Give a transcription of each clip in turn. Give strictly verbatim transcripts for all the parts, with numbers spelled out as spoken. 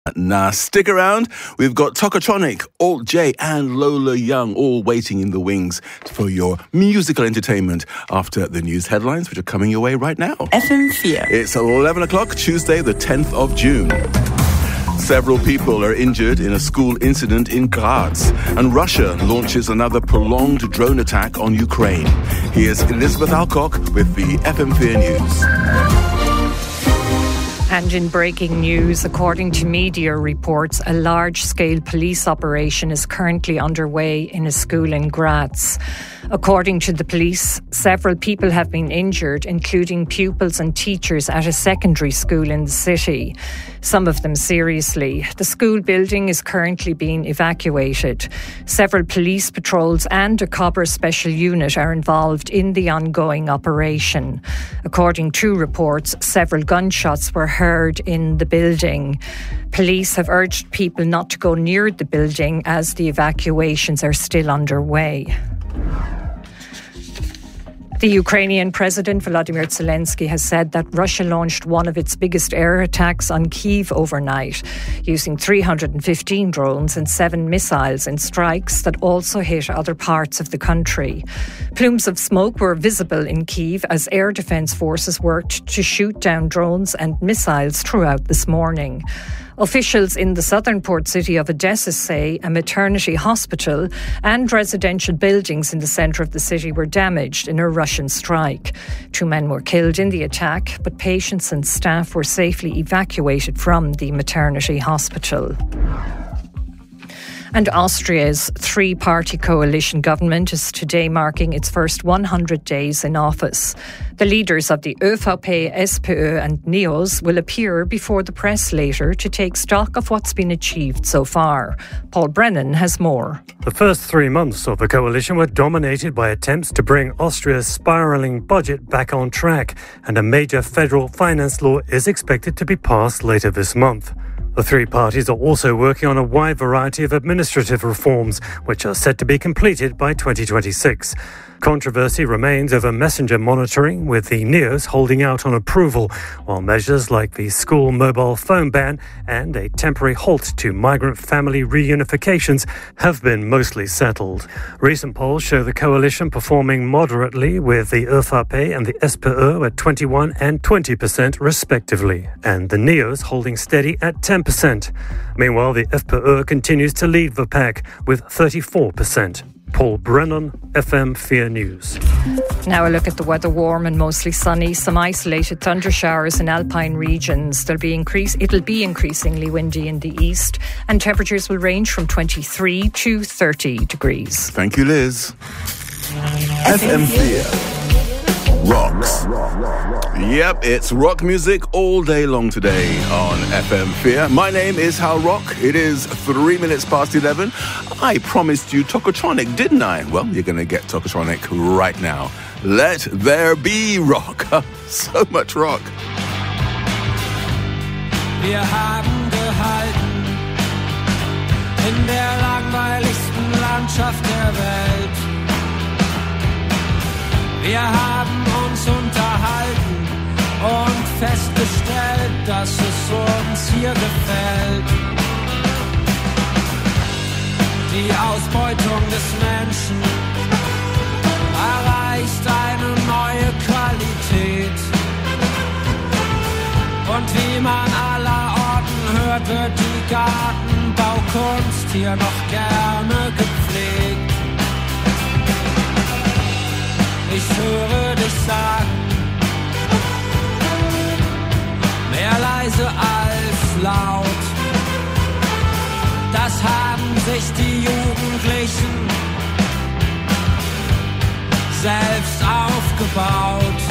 Now, stick around. We've got Tokotronic, Alt J and Lola Young all waiting in the wings for your musical entertainment after the news headlines, which are coming your way right now. F M four. It's eleven o'clock, Tuesday, the tenth of June. Several people are injured in a school incident in Graz, and Russia launches another prolonged drone attack on Ukraine. Here's Elizabeth Alcock with the F M four News. And in breaking news, according to media reports, a large-scale police operation is currently underway in a school in Graz. According to the police, several people have been injured, including pupils and teachers at a secondary school in the city. Some of them seriously. The school building is currently being evacuated. Several police patrols and a Cobra special unit are involved in the ongoing operation. According to reports, several gunshots were heard in the building. Police have urged people not to go near the building as the evacuations are still underway. The Ukrainian President Volodymyr Zelensky has said that Russia launched one of its biggest air attacks on Kyiv overnight, using three hundred fifteen drones and seven missiles in strikes that also hit other parts of the country. Plumes of smoke were visible in Kyiv as air defence forces worked to shoot down drones and missiles throughout this morning. Officials in the southern port city of Odessa say a maternity hospital and residential buildings in the centre of the city were damaged in a Russian strike. Two men were killed in the attack, but patients and staff were safely evacuated from the maternity hospital. And Austria's three-party coalition government is today marking its first one hundred days in office. The leaders of the ÖVP, SPÖ and NEOS will appear before the press later to take stock of what's been achieved so far. Paul Brennan has more. The first three months of the coalition were dominated by attempts to bring Austria's spiralling budget back on track, and a major federal finance law is expected to be passed later this month. The three parties are also working on a wide variety of administrative reforms, which are set to be completed by twenty twenty-six. Controversy remains over messenger monitoring, with the NEOS holding out on approval, while measures like the school mobile phone ban and a temporary halt to migrant family reunifications have been mostly settled. Recent polls show the coalition performing moderately, with the ÖVP and the SPÖ at twenty-one and twenty percent respectively, and the NEOS holding steady at ten percent. Meanwhile, the FPÖ continues to lead the pack with thirty-four percent. Paul Brennan, F M four News. Now a look at the weather. Warm and mostly sunny. Some isolated thunder showers in alpine regions. There'll be increase, it'll be increasingly windy in the east, and temperatures will range from twenty-three to thirty degrees. Thank you, Liz. F M four rocks. Yep, it's rock music all day long today on F M four. My name is Hal Rock. It is three minutes past eleven. I promised you Tokotronic, didn't I? Well, you're going to get Tokotronic right now. Let there be rock. So much rock. Wir haben gehalten in der langweiligsten Landschaft der Welt. Wir haben uns unterhalten und festgestellt, dass es uns hier gefällt. Die Ausbeutung des Menschen erreicht eine neue Qualität. Und wie man allerorten hört, wird die Gartenbaukunst hier noch gerne gepflegt. Ich höre dich sagen, mehr leise als laut. Das haben sich die Jugendlichen selbst aufgebaut.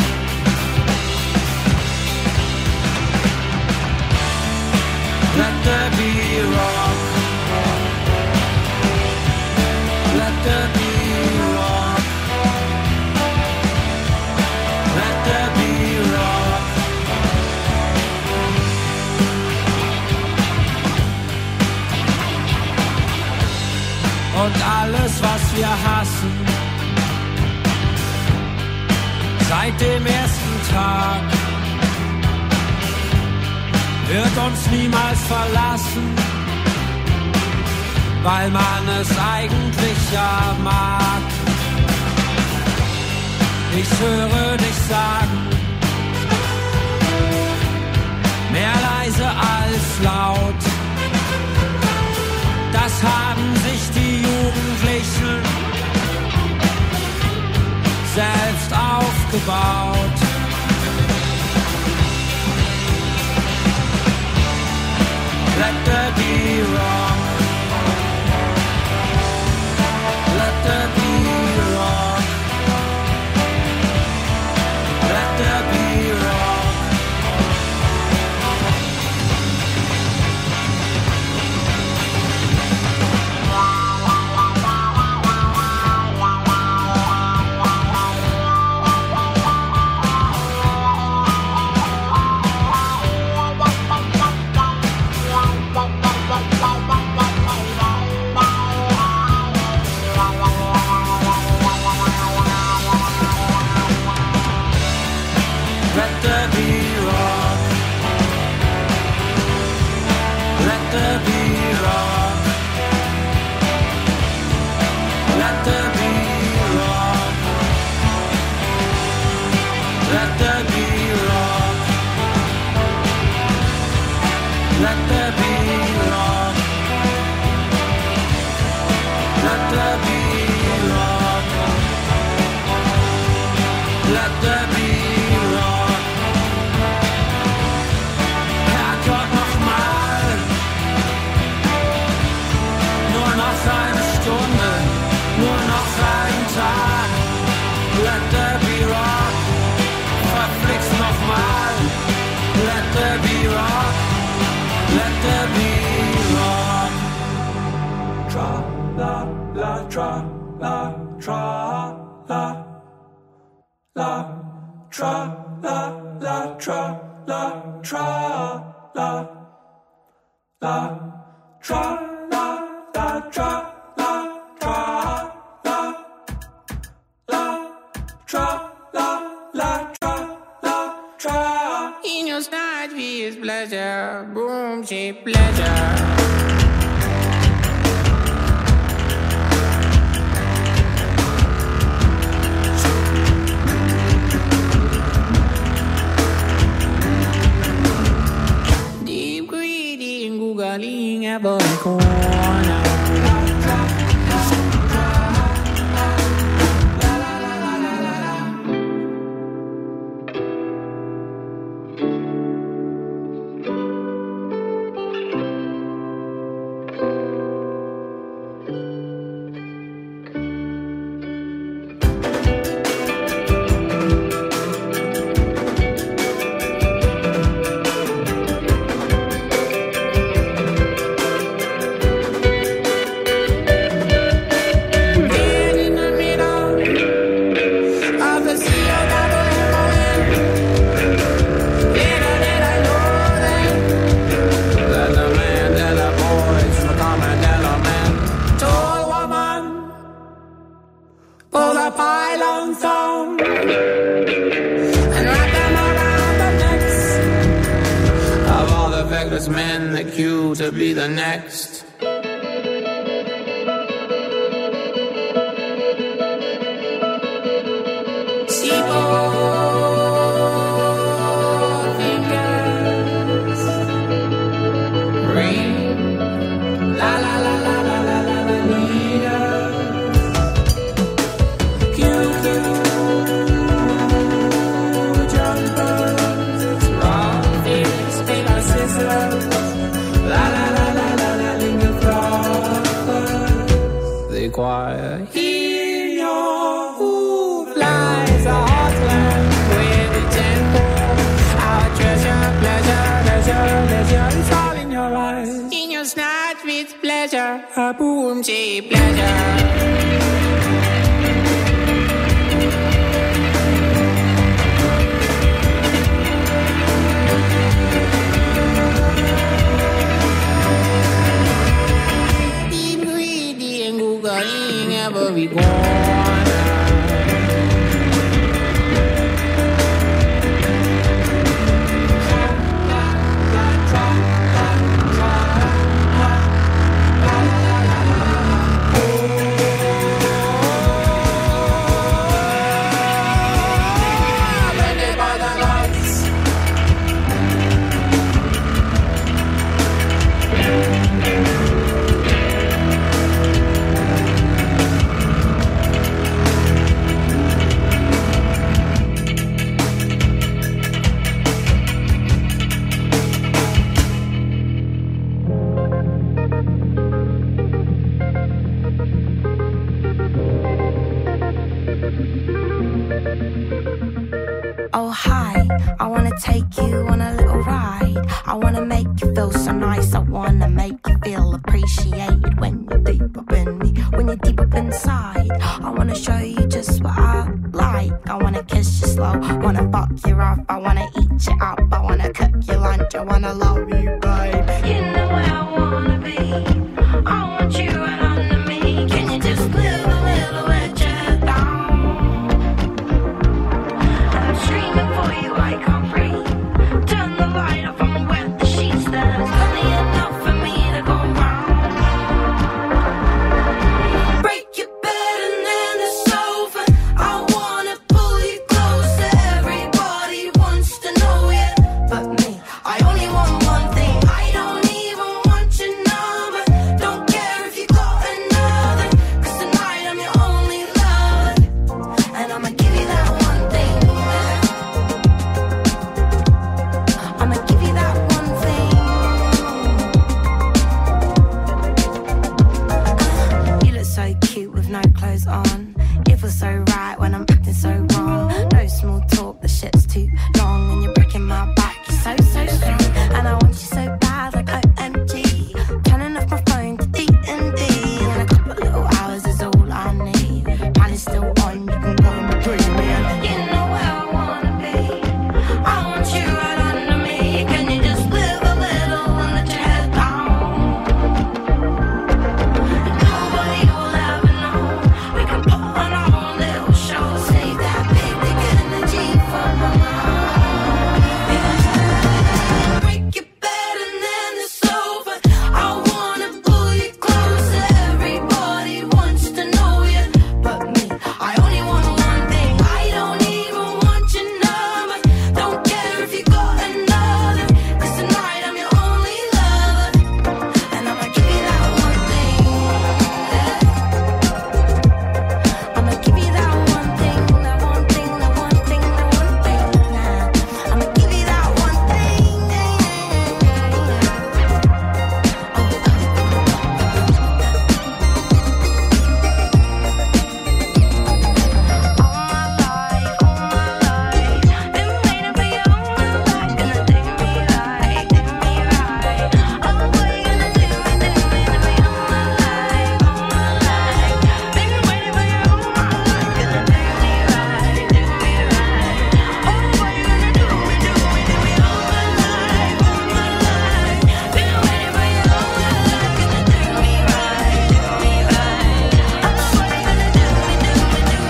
Let there be rock. Let there be rock. Let there be rock. Und alles, was wir hassen, seit dem ersten Tag, wird uns niemals verlassen, weil man es eigentlich ja mag. Ich höre dich sagen, mehr leise als laut. Das haben sich die Jugendlichen selbst aufgebaut. Let there be rock. Let there be rock. Let there be rock. Try little high. I wanna take you on a little ride. I wanna make you feel so nice. I wanna make you feel appreciated when you're deep up in me, when you're deep up inside. I wanna show you just what I like. I wanna kiss you slow, wanna fuck you rough. I wanna eat you up, I wanna cook you lunch. I wanna love you, babe. You know where I wanna be. I want you right under me. Can you just live a little with your head down? I'm screaming for you, I can't breathe. Turn the light off, I'm wet the sheets. There's plenty enough for me to go round. Break your bed and then the sofa. I wanna pull you closer. Everybody wants to know you, but me, I only want one thing. I don't even want your number. Don't care if you got another, 'cause tonight I'm your only lover. And I'ma give you that one thing. I'ma give you that one thing. You look so cute with no clothes on. It feels so right when I'm acting so wrong. No small talk, the shit's too long. And you're breaking my back, you're so, so strong. And I want you so bad, like O M G. Turning off my phone to D and D. And a couple little hours is all I need. Plan is still on, you can go and dream me. You know where I wanna be. I want you right under me. Can you just live a little and let your head down? And nobody will ever know. We can put on our own little show. Save that big, big energy for my mind. Break your bed and then the sofa. I wanna pull you closer. Everybody wants to know you, but me, I only want one thing. I don't even want your number. Don't care if you got another, 'cause tonight I'm your only lover. And I'ma give you that one thing. I'ma give you that one thing, that one thing, that one thing, that one thing. I'ma give you that one thing. All my life, all my life, been waiting for you all my life. Gonna do me right, do me right. Oh, boy, you gonna do me, do me, do me all my life, all my life. Been waiting for you all my life. Gonna do me right, do me right. Oh, boy, you gonna do me, do me, do me all my life, all my life. Been waiting for you all my life. Gonna do me right, do me right. Oh, boy, you gonna do me, do me, do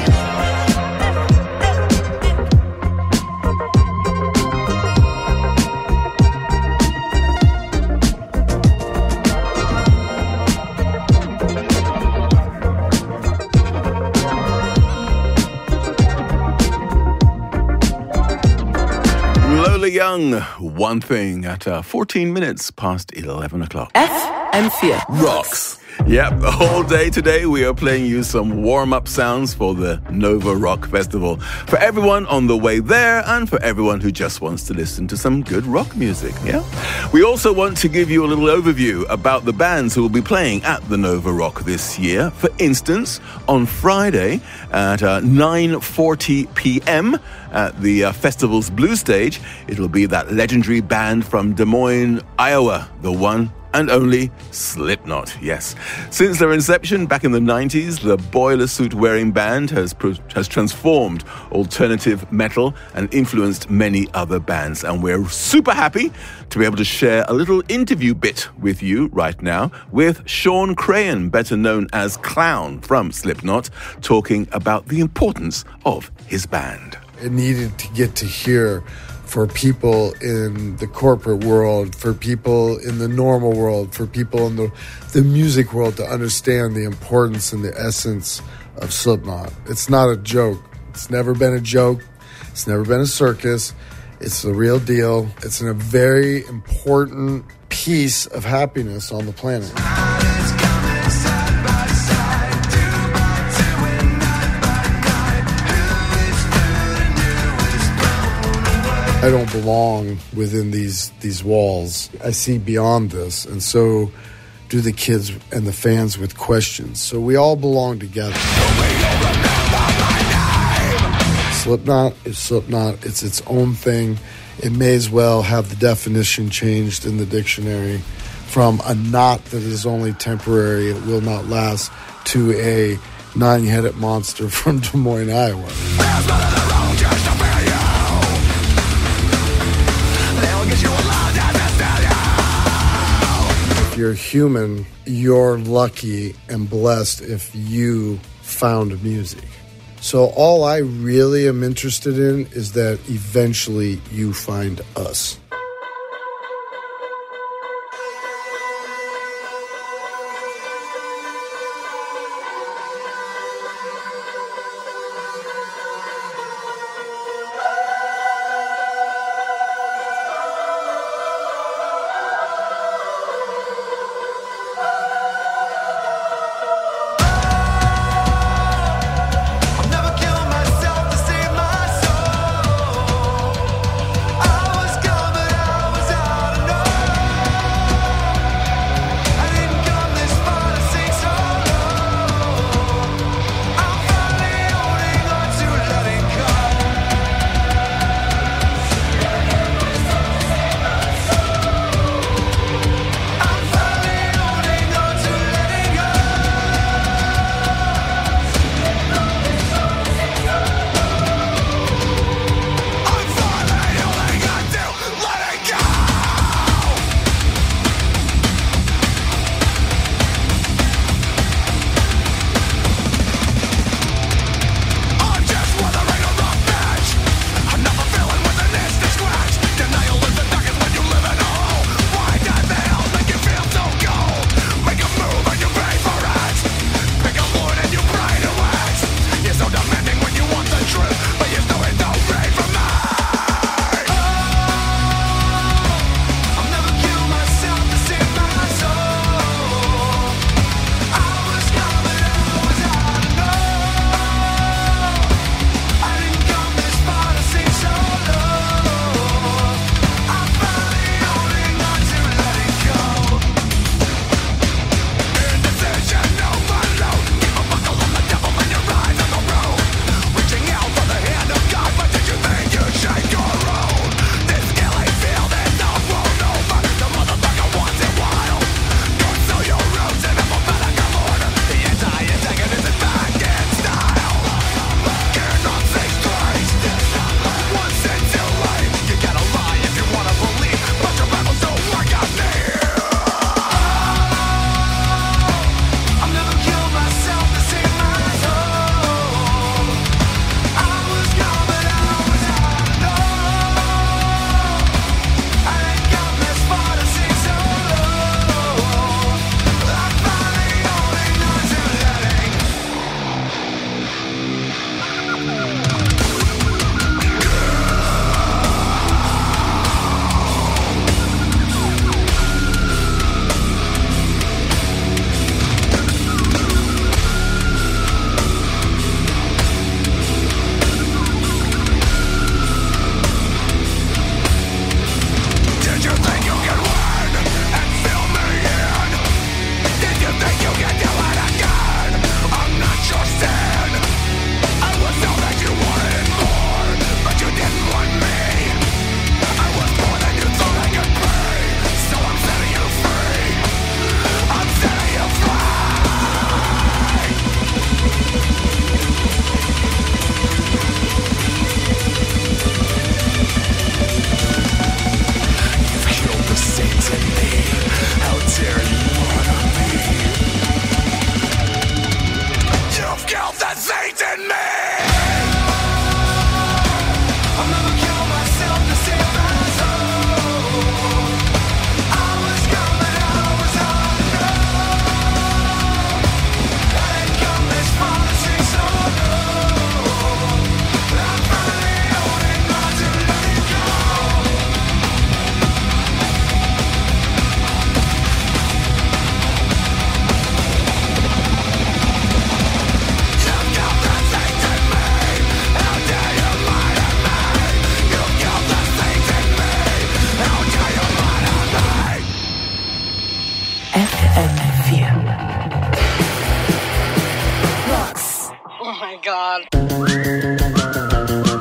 Lola Young, One Thing at uh, fourteen minutes past eleven o'clock. F M vier. Rocks. Yep, all day today we are playing you some warm-up sounds for the Nova Rock Festival. For everyone on the way there and for everyone who just wants to listen to some good rock music, yeah? We also want to give you a little overview about the bands who will be playing at the Nova Rock this year. For instance, on Friday at uh, nine forty p.m. at the uh, festival's Blue Stage, it'll be that legendary band from Des Moines, Iowa, the one and only Slipknot, yes. Since their inception back in the nineties, the boiler suit-wearing band has pro- has transformed alternative metal and influenced many other bands. And we're super happy to be able to share a little interview bit with you right now with Sean Crahan, better known as Clown from Slipknot, talking about the importance of his band. It needed to get to here for people in the corporate world, for people in the normal world, for people in the, the music world to understand the importance and the essence of Slipknot. It's not a joke. It's never been a joke. It's never been a circus. It's the real deal. It's a very important piece of happiness on the planet. I don't belong within these these walls. I see beyond this, and so do the kids and the fans with questions. So we all belong together. Slipknot is Slipknot. It's its own thing. It may as well have the definition changed in the dictionary from a knot that is only temporary, it will not last, to a nine-headed monster from Des Moines, Iowa. If you're human, you're lucky and blessed if you found music. So all I really am interested in is that eventually you find us. God.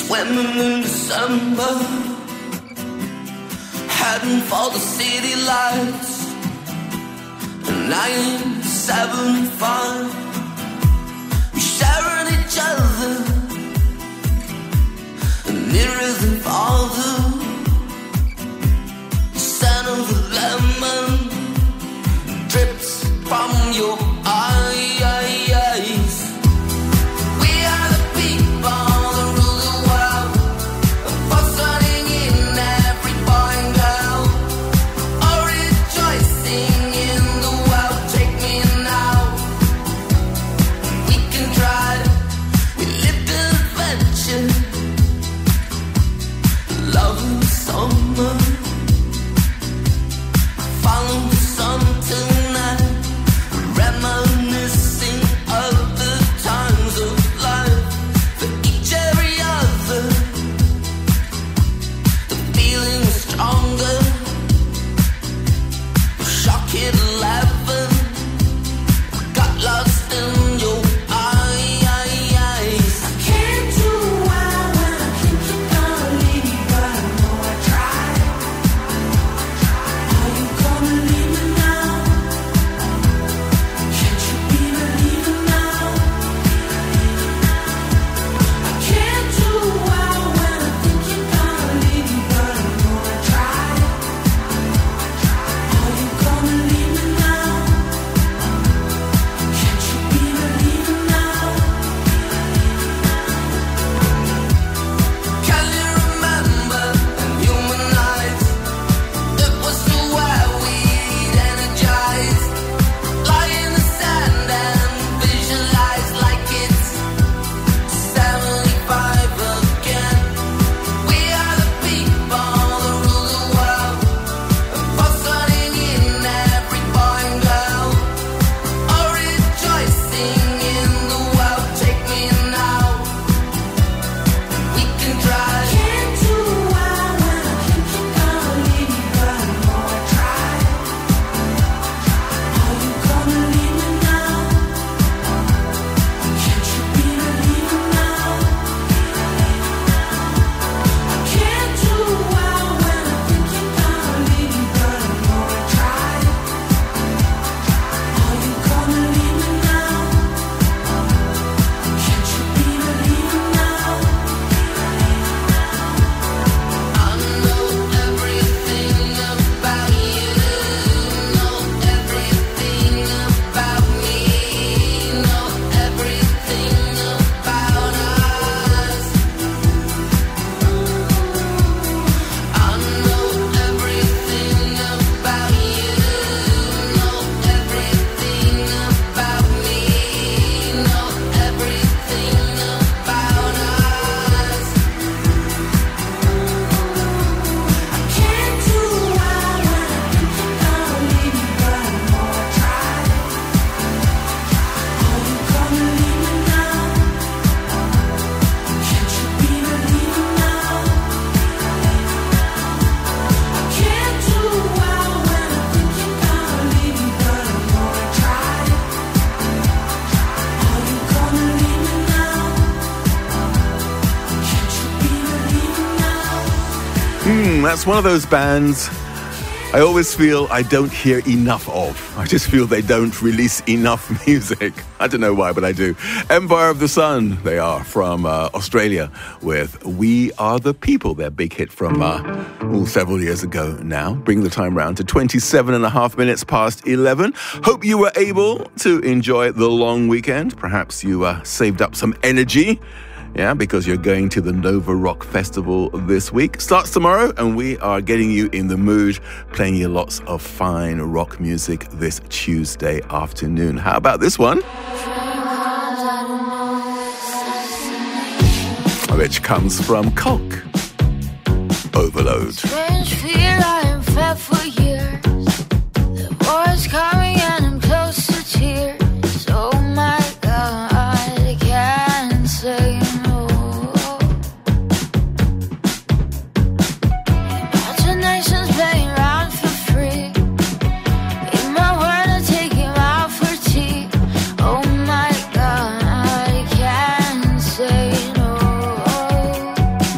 swimming in December, heading for the city lights. nineteen seventy-five, we sharing each other, nearer than farther. The scent of the lemon drips from your eyes. We are the people that rule the world, buzzing in every boy and girl, all rejoicing in the world. Take me now, we can try. We live in adventure, love in summer, follow the sun tonight, reminiscing of the times of life. For each every other, the feeling is stronger. Shock hit eleven, got lost in your eyes. I can't do well when I think you're gonna leave me, but I know I tried. Are you gonna leave me now? Can't you be believing now? I can't do well when I think you're gonna leave me, but I know I tried. Are you gonna leave me now? Can't you be believing now? Can you remember in human eyes? It was so where we'd energize, lie in the sand and visualize like it's seventy-five again. We are the people that rule the world, buzzing in every boy and girl, all rejoicing in the world. Take me now, we can try. Can't do well when I think you're gonna leave me, but I know I tried. Are you gonna leave me now? Can't you be believing now? I can't do well when I think you're gonna leave me, but I know I tried. Are you gonna leave me now? Can't you be believing now? I know everything about you, know everything about me, know everything about us. I know everything about you, know everything about me, know everything about us. I can't do well when I think you're gonna leave me, but I know I tried. Are you gonna leave me now? Can't you be believing now? I can't do well when I think you're gonna leave me, but I know I tried. Are you gonna leave me now? Can't you be believing now? Hmm, that's one of those bands I always feel I don't hear enough of. I just feel they don't release enough music. I don't know why, but I do. Empire of the Sun, they are from uh, Australia with We Are the People, their big hit from uh, ooh, several years ago now. Bring the time round to twenty-seven and a half minutes past eleven. Hope you were able to enjoy the long weekend. Perhaps you uh, saved up some energy. Yeah, because you're going to the Nova Rock Festival this week. Starts tomorrow, and we are getting you in the mood, playing you lots of fine rock music this Tuesday afternoon. How about this one? Which comes from Cock. Overload. Strange fear I am fed for years. The war is coming and I'm close to tears. Oh my God, I can't say no. Imagination's playing around for free. In my word, I take him out for tea. Oh my God, I can't say no.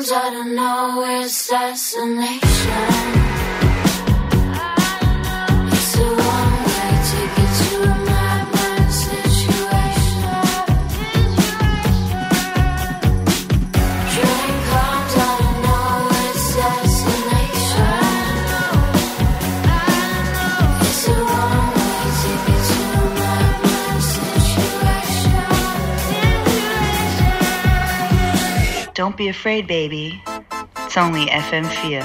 comes out of nowhere, assassination. It's a one-way ticket to a madman situation. Train comes out of nowhere, assassination. It's a one-way ticket to a madman situation. Don't be afraid, baby. It's only F M four.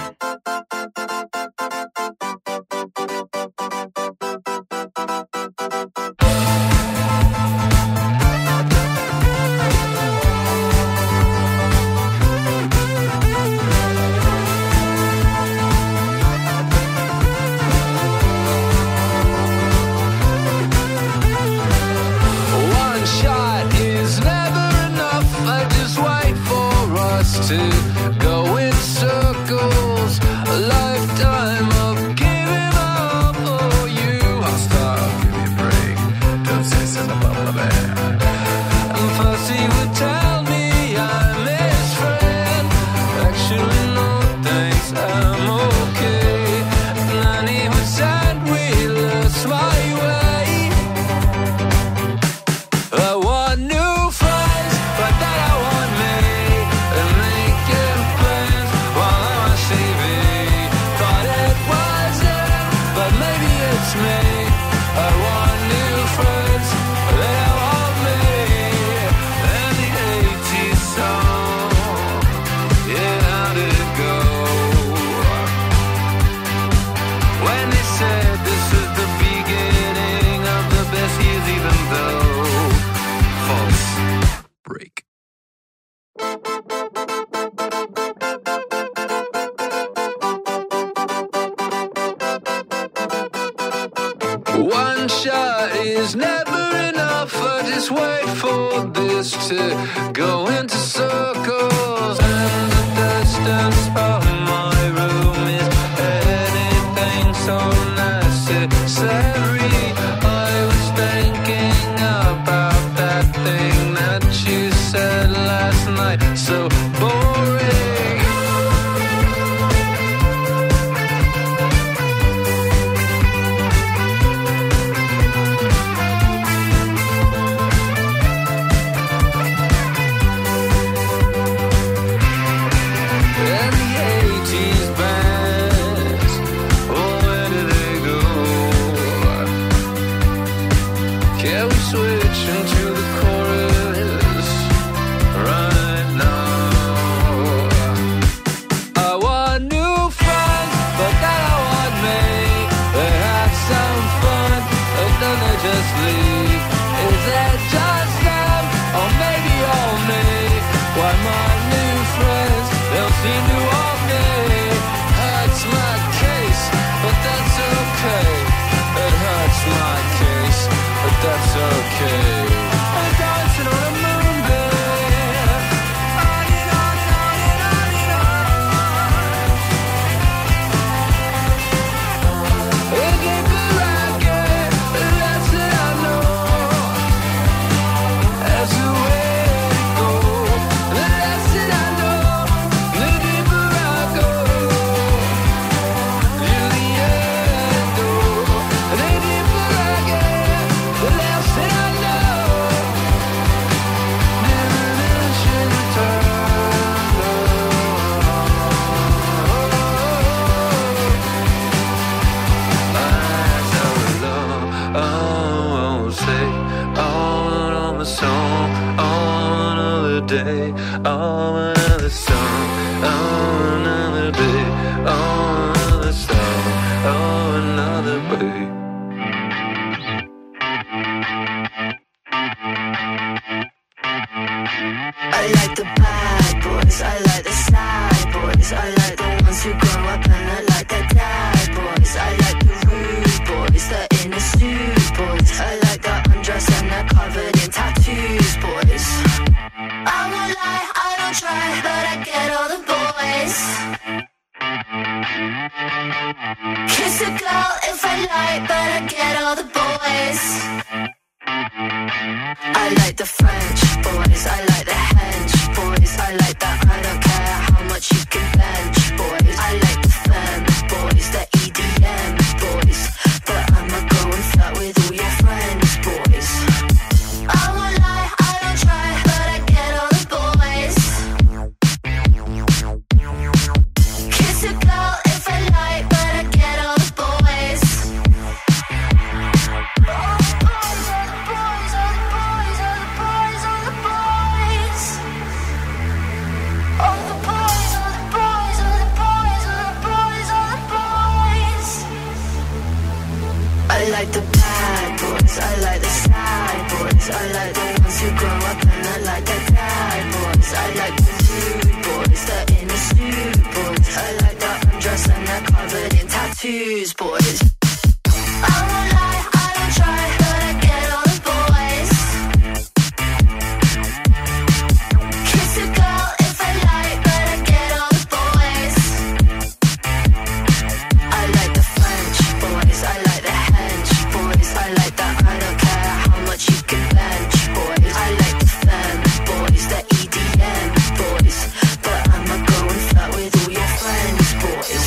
One shot is never enough. I just wait for us to go in circles. A lifetime of giving up. Oh, you hostile, give me a break. Don't say something about my man. And first he would tell me I'm his friend. Actually, no thanks, I'm okay. And then he would send wheelers my way. I want new friends, but then I want me. And making plans while I'm on T V. Thought it wasn't, but maybe it's me. I want new friends, they don't want me. And the eighties song, yeah, how did it go? When they said this is the beginning of the best years, even though false break. One shot is never enough. I just wait for this to go into circles. And the distance of my room is anything so necessary. I was thinking about that thing that you said last night. So boring. And the eighties bands, oh, where did they go? Can we switch into the chorus right now? I want new friends, but they don't want me. They had some fun, and then they just leave. Is it just them, or maybe all me? Why my new friends don't seem to want me? Hurts my case, but that's okay. It hurts my case, but that's okay. I'm dancing on a moonbeam. On and on and on and on and on. The deeper I get, the less that I know. That's the way it goes. The less that I know, the deeper I go. To the end, though. The deeper I get, the less that I know. Diminishing return, eyes are alone. Oh, I won't say on on the song, on another day, on another song, on another day, on another song, on another way. I like the bad boys, I like the sad boys, I like the ones who grow up and I like their dad boys, I like the rude boys, the inner suit boys, I like the undress and they're covered in tattoos boys. I won't lie, I don't try, but I get all the boys. Kiss a girl if I like, but I get all the boys. I like the French boys, I like the hench boys, I like that I don't care how much to grow up and I like the bad boys. I like the rude boys, the innocent boys. I like the undressed and they're covered in tattoos, boys. I won't lie, I don't try, but I get all the boys. Kiss a girl if I like, but I get all the boys. I like the French boys, I like the hench boys. I like the I don't care how much you can bench boys. I like the femme boys, the E D M boys. But I'ma go and flirt with all your friends, boys.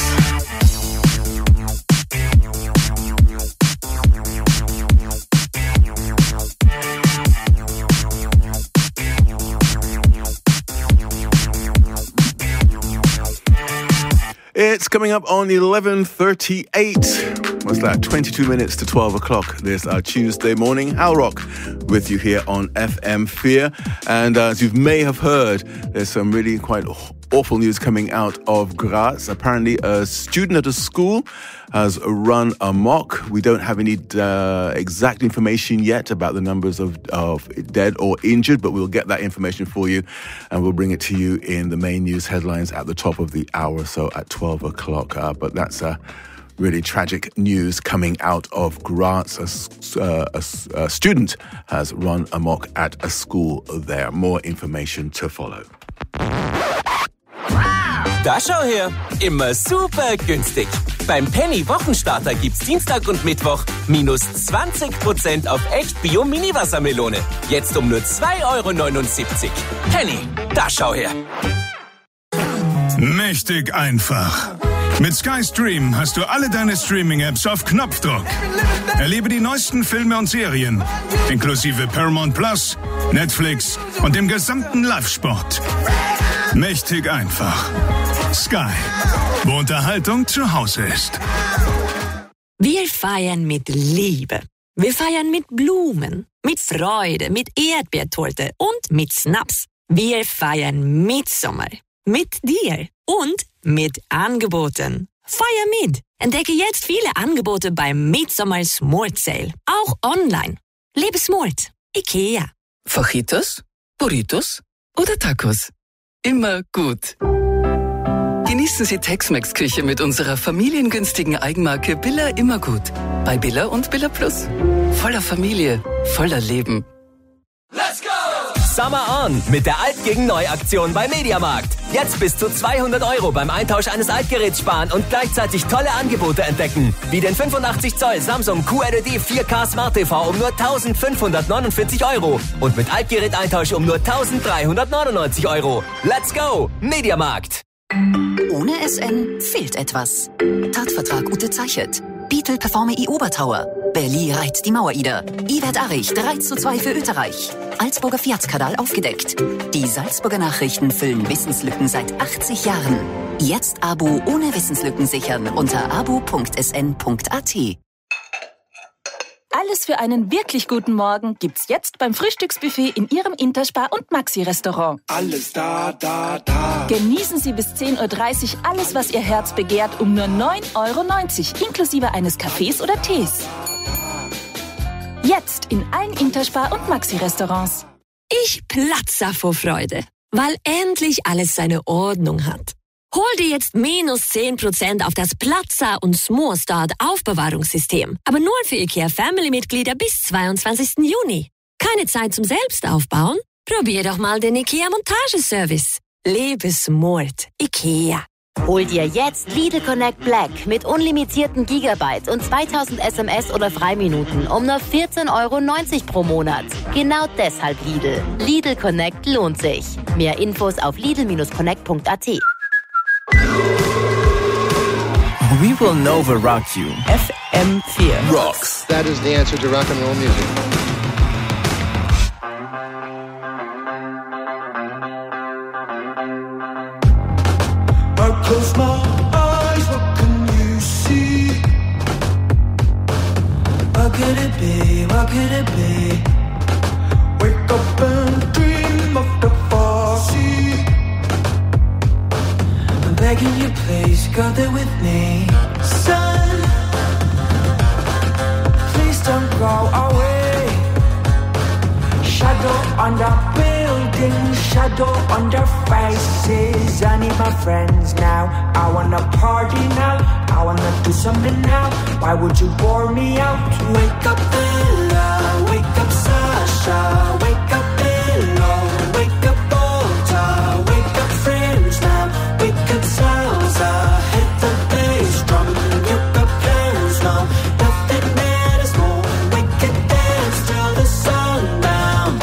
It's coming up on eleven thirty-eight. What's that? twenty-two minutes to twelve o'clock. This our Tuesday morning. Hal Rock with you here on F M Fear. And uh, as you may have heard, there's some really quite awful news coming out of Graz. Apparently, a student at a school has run amok. We don't have any uh, exact information yet about the numbers of, of dead or injured, but we'll get that information for you and we'll bring it to you in the main news headlines at the top of the hour, so at twelve o'clock. Uh, but that's a uh, really tragic news coming out of Graz. A, uh, a, a student has run amok at a school there. More information to follow. Da schau her, immer super günstig. Beim Penny Wochenstarter gibt's Dienstag und Mittwoch minus zwanzig Prozent auf echt Bio-Mini-Wassermelone. Jetzt um nur zwei Euro neunundsiebzig. Penny, da schau her. Mächtig einfach. Mit Sky Stream hast du alle deine Streaming-Apps auf Knopfdruck. Erlebe die neuesten Filme und Serien, inklusive Paramount Plus, Netflix und dem gesamten Live-Sport. Mächtig einfach. Sky, wo Unterhaltung zu Hause ist. Wir feiern mit Liebe. Wir feiern mit Blumen, mit Freude, mit Erdbeertorte und mit Snaps. Wir feiern Mitsommer. Mit dir und mit Angeboten. Feier mit. Entdecke jetzt viele Angebote beim Midsommer Smart Sale. Auch online. Lebe smart. IKEA. Fajitas, Burritos oder Tacos? Immer gut. Genießen Sie Tex-Mex-Küche mit unserer familiengünstigen Eigenmarke Billa Immergut. Bei Billa und Billa Plus. Voller Familie, voller Leben. Let's go! Summer on mit der Alt gegen Neu-Aktion bei Mediamarkt. Jetzt bis zu zweihundert Euro beim Eintausch eines Altgeräts sparen und gleichzeitig tolle Angebote entdecken. Wie den fünfundachtzig Zoll Samsung Q L E D vier K Smart T V um nur eintausendfünfhundertneunundvierzig Euro und mit Altgeräteintausch um nur eintausenddreihundertneunundneunzig Euro. Let's go! Mediamarkt. Ohne S N fehlt etwas. Tatvertrag Ute Zeichert. Beetle Performe I Obertauer. Berli reiht die Mauer-Ida. Iwert Arich drei zu zwei für Österreich. Alsburger Fiat-Skandal aufgedeckt. Die Salzburger Nachrichten füllen Wissenslücken seit achtzig Jahren. Jetzt Abo ohne Wissenslücken sichern unter abo punkt s n punkt a t. Alles für einen wirklich guten Morgen gibt's jetzt beim Frühstücksbuffet in Ihrem Interspar und Maxi-Restaurant. Alles da, da, da. Genießen Sie bis zehn Uhr dreißig alles, was Ihr Herz begehrt, um nur neun Euro neunzig, inklusive eines Kaffees oder Tees. Jetzt in allen Interspar- und Maxi-Restaurants. Ich platze vor Freude, weil endlich alles seine Ordnung hat. Hol dir jetzt minus zehn Prozent auf das Platza und Smorstad Aufbewahrungssystem. Aber nur für IKEA Family-Mitglieder bis zweiundzwanzigsten Juni. Keine Zeit zum Selbstaufbauen? Probier doch mal den IKEA Montageservice. Lebe smart. IKEA. Hol dir jetzt Lidl Connect Black mit unlimitierten Gigabyte und zweitausend S M S oder Freiminuten um nur vierzehn Euro neunzig pro Monat. Genau deshalb Lidl. Lidl Connect lohnt sich. Mehr Infos auf lidl Bindestrich connect punkt a t. We will never rock you. F M vier Rocks. That is the answer to rock and roll music. I close my eyes, what can you see? What could it be, what could it be? Wake up and dream of the far sea. I'm begging you please, go there with me. Sun, please don't go away. Shadow Shadow on the building, shadow on their faces. I need my friends now. I wanna party now. I wanna do something now. Why would you bore me out? Wake up, Bella. Wake up, Sasha. Wake up, Bella. Wake up, Volta. Wake up, friends now. Wake up, Salsa. Hit the bass drum. You got plans now. Nothing matters more. We can dance till the sundown.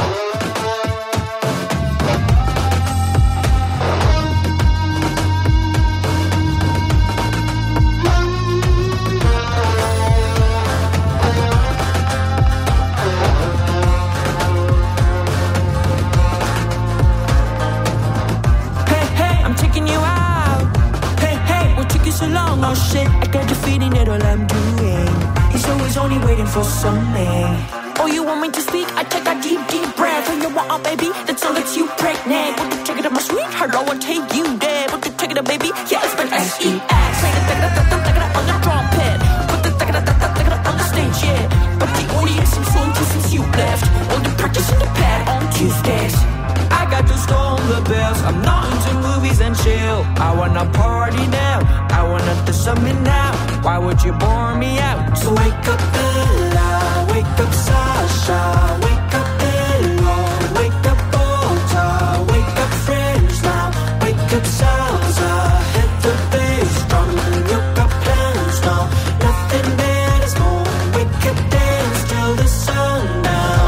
Hey, hey, I'm taking you out. Hey, hey, what took you so long? Oh shit, I got the feeling that all I'm doing is always only waiting for something. Oh, you want me to speak? I take a deep, deep breath. And you want a baby? That song gets you pregnant. Would you check it out, my sweet? Hello, I'll take you there. Would you check it out, baby? Yeah, it's been S E X. Play the take-it-out on the trumpet. Put the take-it-out on the stage, yeah. But the audience seems so empty since you left. All the practice in the pad on Tuesdays. I got to storm the bells. I'm not into movies and chill. I wanna party now. I wanna do something now. Why would you bore me out? So wake up, Bella. Wake up, Sasha. Wake up, Bella. Wake up, Volta. Wake up, friends now. Wake up, Salsa. Hit the bass drum. You got plans now. Nothing matters more. We can dance till the sundown.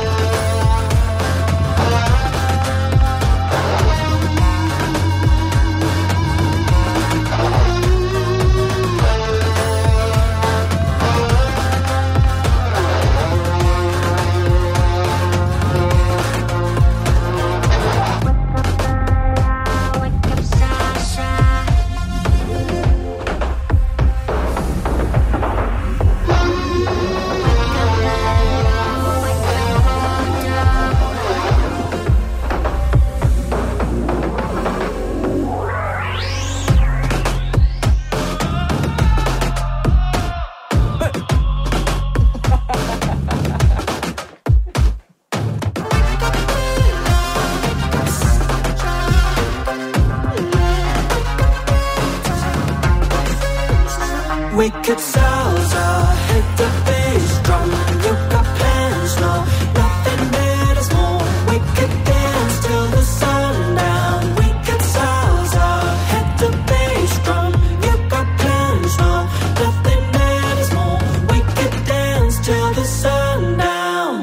Wicked salsa, hit the bass drum. You got plans now, nothing matters more. We could dance till the sundown. Wicked salsa, hit the bass drum. You got plans now, nothing matters more. We could dance till the sundown.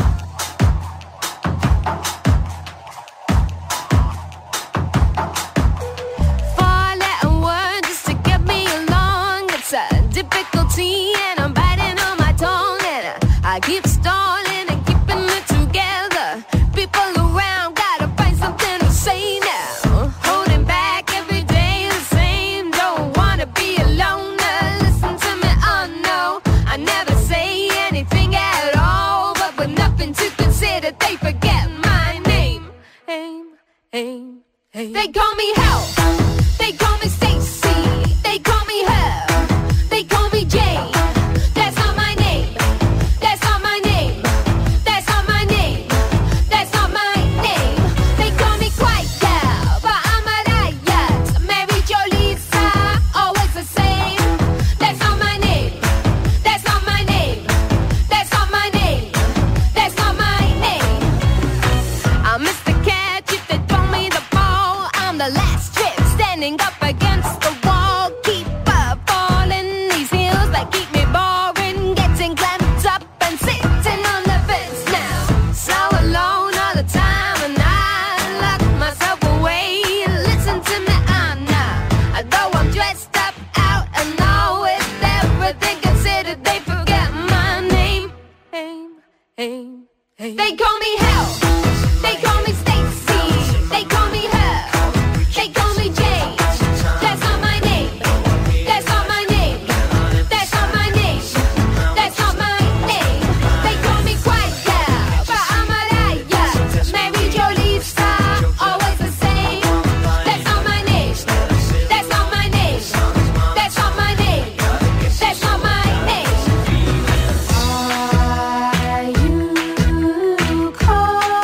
Four-letter word just to get me along. It's a difficulty and I'm biting on my tongue. And I keep stalling and keeping it together. People around gotta find something to say now. Holding back every day the same. Don't wanna be alone. Now listen to me, oh no. I never say anything at all. But with nothing to consider, they forget my name. Aim, aim, aim. They call me help. They call me Stacy. They call me her. They call me Jane. That's not my name. That's not my name. That's not my name. That's not my name. They call me Quiet Girl, but I'm a riot. Mary Jo Lisa, always the same. That's not my name. That's not my name. That's not my name. That's not my name. I'm Mister Catch if they throw me the ball. I'm the last trip standing up against the wall. Keep up falling these hills that keep me boring. Getting clamped up and sitting on the fence now. So alone all the time and I lock myself away. Listen to me, I'm not. Though I'm dressed up out and all with everything considered, they forget my name. Aim, aim, aim. They call me Hell. They call me Stacy. They call me her. They call me Jane. That's not my name. That's not my name. That's not my name. That's not my name. They call me Quiet Girl, but I'm a riot. Mary Jo Lisa, always the same. That's not my name. That's not my name. That's not my name. That's not my name. Are you cold?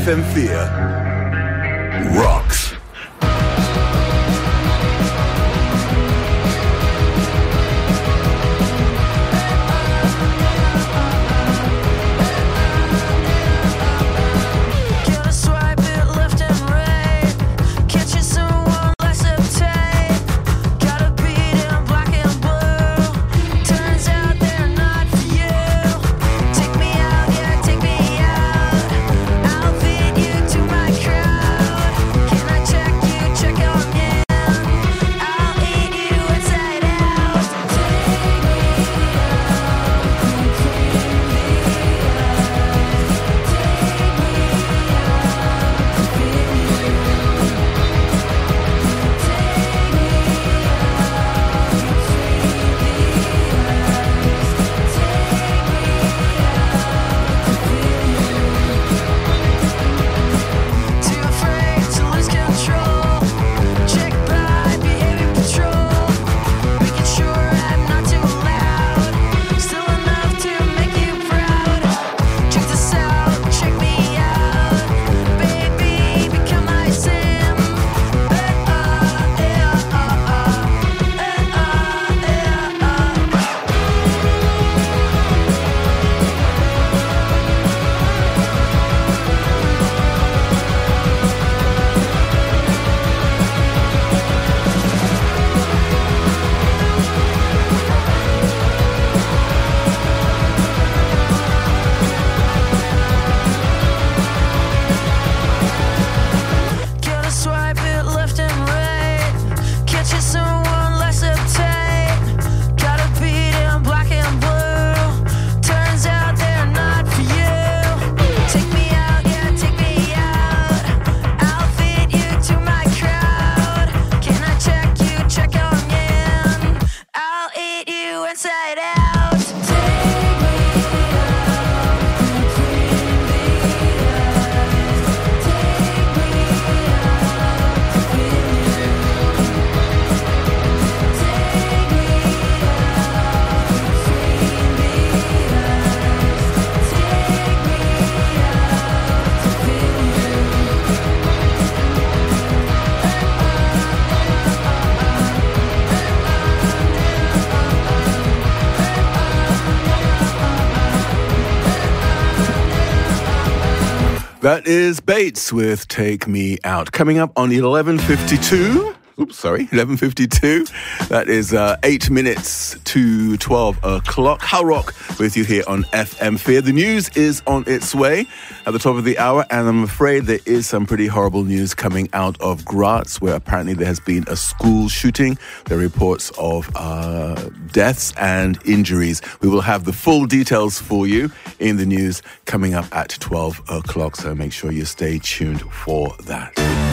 F M vier Rocks. That is Bates with Take Me Out. Coming up on eleven fifty-two. Oops, sorry, eleven fifty-two. That is uh, eight minutes to twelve o'clock. How Rock with you here on F M vier. The news is on its way at the top of the hour, and I'm afraid there is some pretty horrible news coming out of Graz, where apparently there has been a school shooting. There are reports of uh, deaths and injuries. We will have the full details for you in the news coming up at twelve o'clock, so make sure you stay tuned for that.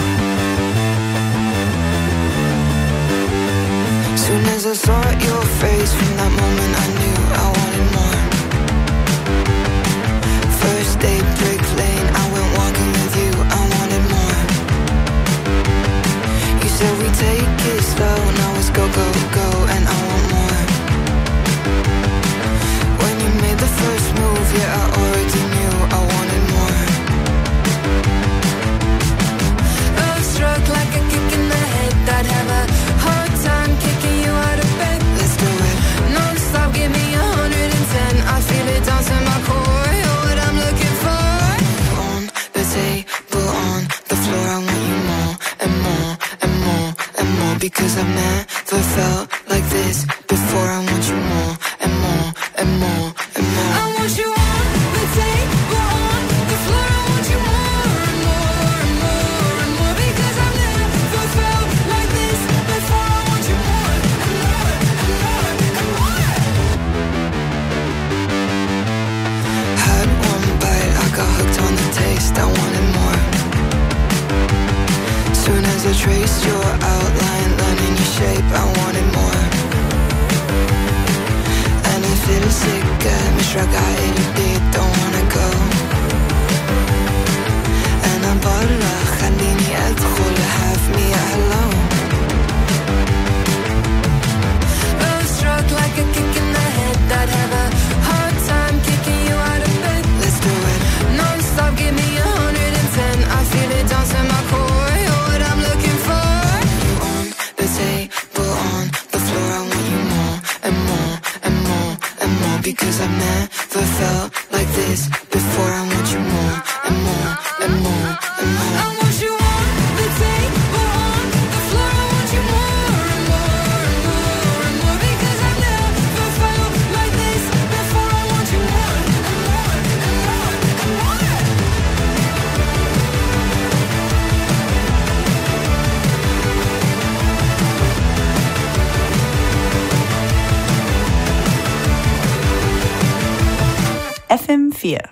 Soon as I saw your face, from that moment I knew I wanted more. First day, brick lane, I went walking with you, I wanted more. You said we take it slow, now it's go, go, go, and I want more. When you made the first move, yeah, I already knew I wanted more. Love struck like a kick in the head, I'd have a hard time kicking you out of bed. Let's do it. Non-stop, give me a hundred and ten. I feel it down to my core. You're what I'm looking for. On the table, on the floor, I want you more and more and more and more. Because I've never felt like this before. I want you more and more and more and more. I want you on the table, on the floor. I want you more and more and more and more. Because I've never felt like this before. I want you more and more and more and more. Had one bite, I got hooked on the taste. I wanted more. Soon as I traced your outline, learning your shape, I wanted more. And it feels sick, مش راجعة إلي, don't wanna go. أنا برا, خليني أدخل, have me alone. Love struck like a kick in the head, I'd have a hard time kicking you out of bed. Let's do it. Non-stop, give me a hundred and ten. vier.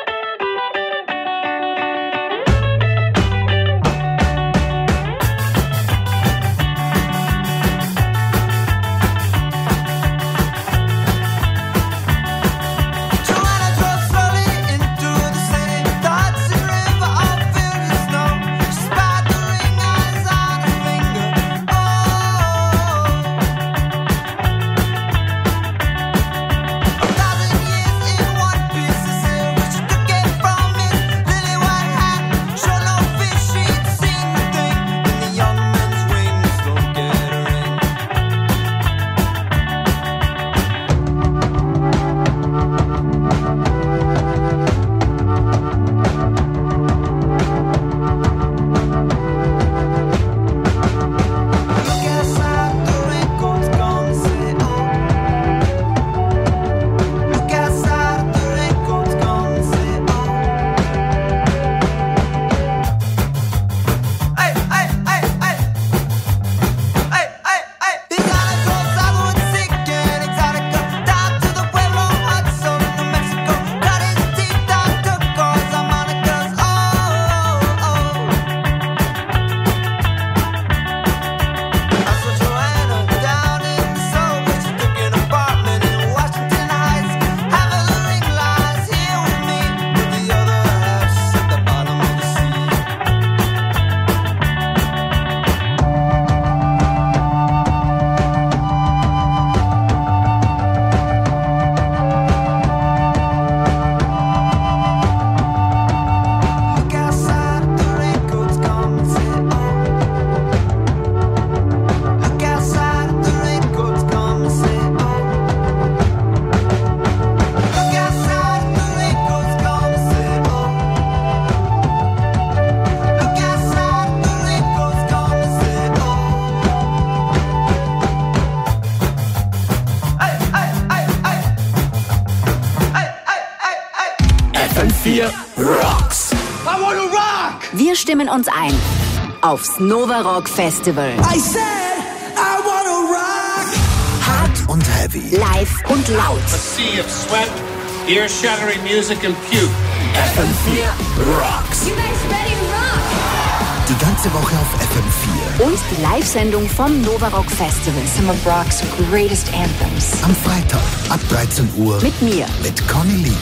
Rocks. I wanna rock! Wir stimmen uns ein aufs Nova Rock Festival. I said, I wanna rock! Hart und heavy. Live und laut. A sea of sweat, ear-shattering music and puke. F M vier Rocks. You guys ready to rock? Die ganze Woche auf F M vier. Und die Live-Sendung vom Nova Rock Festival. Some of rock's greatest anthems. Am Freitag ab dreizehn Uhr. Mit mir. Mit Conny Lee.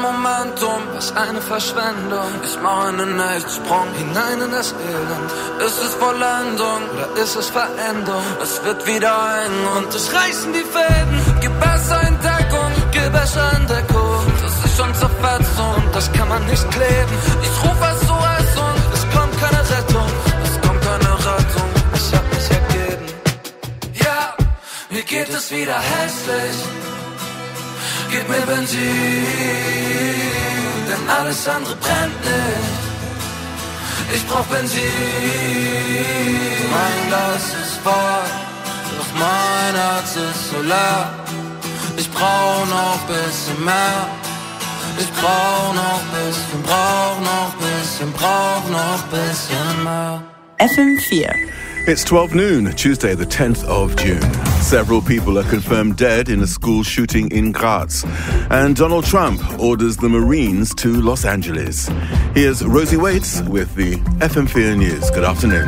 Momentum, was eine Verschwendung. Ich mache einen Echtsprung hinein in das Elend. Ist es Vollendung oder ist es Verendung? Es wird wieder eng und es reißen die Fäden. Gib besser in Deckung, gib besser in Deckung. Das ist schon zerfetzt und das kann man nicht kleben. Ich ruf S O S und es kommt keine Rettung. Es kommt keine Rettung, ich hab mich ergeben. Ja, mir geht es wieder hässlich. Gib mir Benzin, denn alles andere brennt nicht. Ich brauch Benzin. Mein Glas ist voll, doch mein Herz ist so leer. Ich brauch noch bisschen mehr. Ich brauch noch bisschen, brauch noch bisschen, brauch noch bisschen mehr. F M vier. It's twelve noon, Tuesday the tenth of June. Several people are confirmed dead in a school shooting in Graz. And Donald Trump orders the Marines to Los Angeles. Here's Rosie Waits with the F M four News. Good afternoon.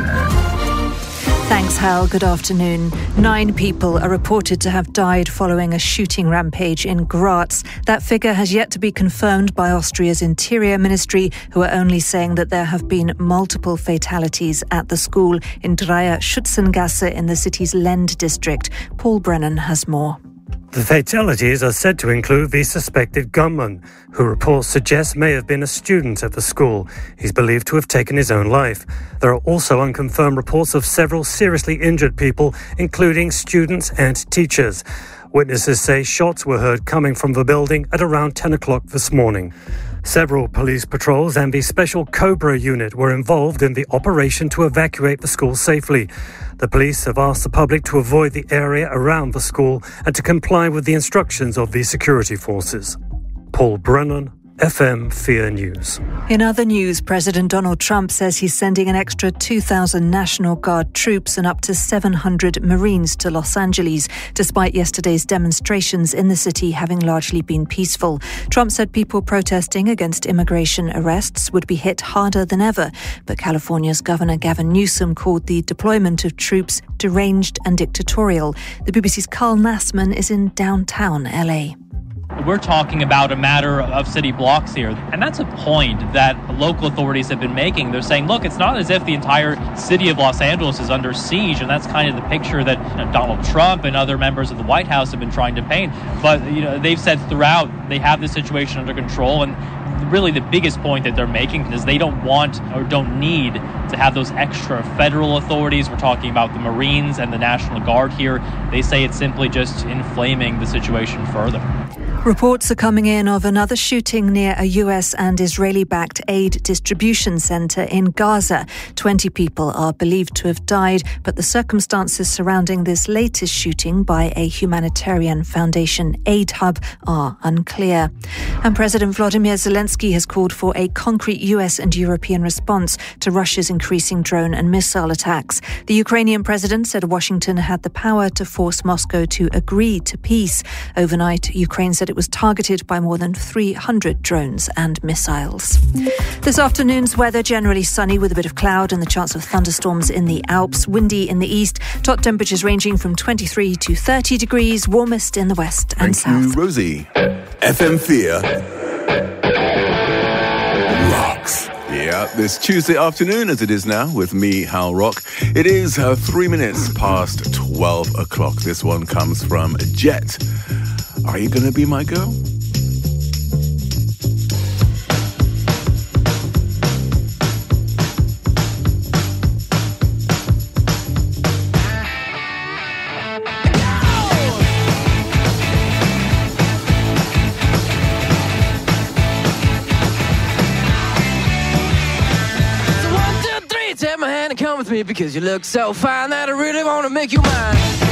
Thanks, Hal. Good afternoon. Nine people are reported to have died following a shooting rampage in Graz. That figure has yet to be confirmed by Austria's Interior Ministry, who are only saying that there have been multiple fatalities at the school in Dreier Schützengasse in the city's Lend district. Paul Brennan has more. The fatalities are said to include the suspected gunman, who reports suggest may have been a student at the school. He's believed to have taken his own life. There are also unconfirmed reports of several seriously injured people, including students and teachers. Witnesses say shots were heard coming from the building at around ten o'clock this morning. Several police patrols and the Special Cobra unit were involved in the operation to evacuate the school safely. The police have asked the public to avoid the area around the school and to comply with the instructions of the security forces. Paul Brennan, F M four News. In other news, President Donald Trump says he's sending an extra two thousand National Guard troops and up to seven hundred Marines to Los Angeles, despite yesterday's demonstrations in the city having largely been peaceful. Trump said people protesting against immigration arrests would be hit harder than ever, but California's Governor Gavin Newsom called the deployment of troops deranged and dictatorial. The B B C's Carl Nassman is in downtown L A. We're talking about a matter of city blocks here. And that's a point that local authorities have been making. They're saying, look, it's not as if the entire city of Los Angeles is under siege. And that's kind of the picture that you know, Donald Trump and other members of the White House have been trying to paint. But you know, they've said throughout they have the situation under control. And really the biggest point that they're making is they don't want or don't need to have those extra federal authorities. We're talking about the Marines and the National Guard here. They say it's simply just inflaming the situation further. Reports are coming in of another shooting near a U S and Israeli-backed aid distribution centre in Gaza. Twenty people are believed to have died, but the circumstances surrounding this latest shooting by a humanitarian foundation aid hub are unclear. And President Volodymyr Zelensky has called for a concrete U S and European response to Russia's increasing drone and missile attacks. The Ukrainian president said Washington had the power to force Moscow to agree to peace. Overnight, Ukraine said it was targeted by more than three hundred drones and missiles. This afternoon's weather generally sunny with a bit of cloud and the chance of thunderstorms in the Alps, windy in the east, top temperatures ranging from twenty-three to thirty degrees, warmest in the west and Thank south. you, Rosie. F M four rocks. Yeah, this Tuesday afternoon, as it is now, with me, Hal Rock. It is uh, three minutes past twelve o'clock. This one comes from Jet. Are you gonna be my girl? So one, two, three, take my hand and come with me because you look so fine that I really want to make you mine.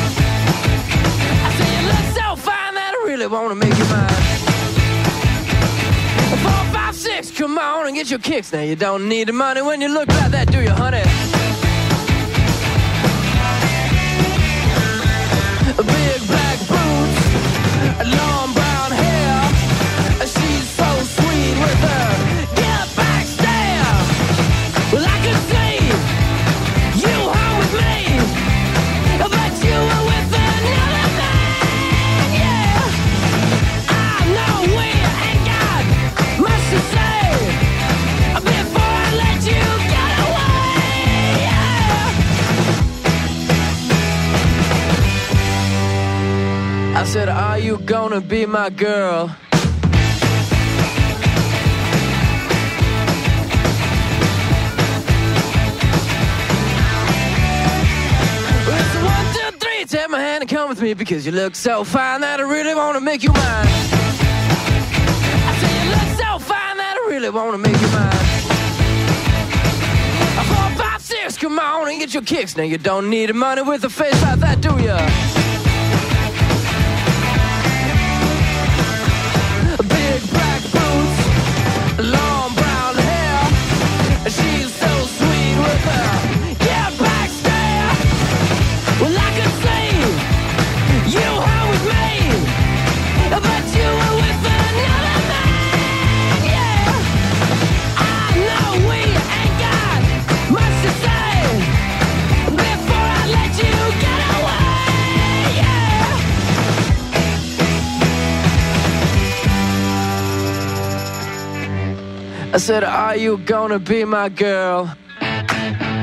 I say you look so fine that I really want to make you mine. Four, five, six, come on and get your kicks. Now you don't need the money when you look like that, do you, honey? Big black boots, long brown hair. She's so sweet with her get back stare. Well, I can see you home with me, but you were with another man, yeah. I know we ain't got I said, are you gonna be my girl? It's one, two, three, take my hand and come with me, because you look so fine that I really wanna make you mine. I said you look so fine that I really wanna make you mine. Four, five, six, come on and get your kicks. Now you don't need money with a face like that, do ya? Big black boots, long brown hair. She's so sweet with her get back stare. Well, I could see you home with me, but you were with another man, yeah. I know we ain't got much to say before I let you get away, yeah. I said, are you gonna be my girl?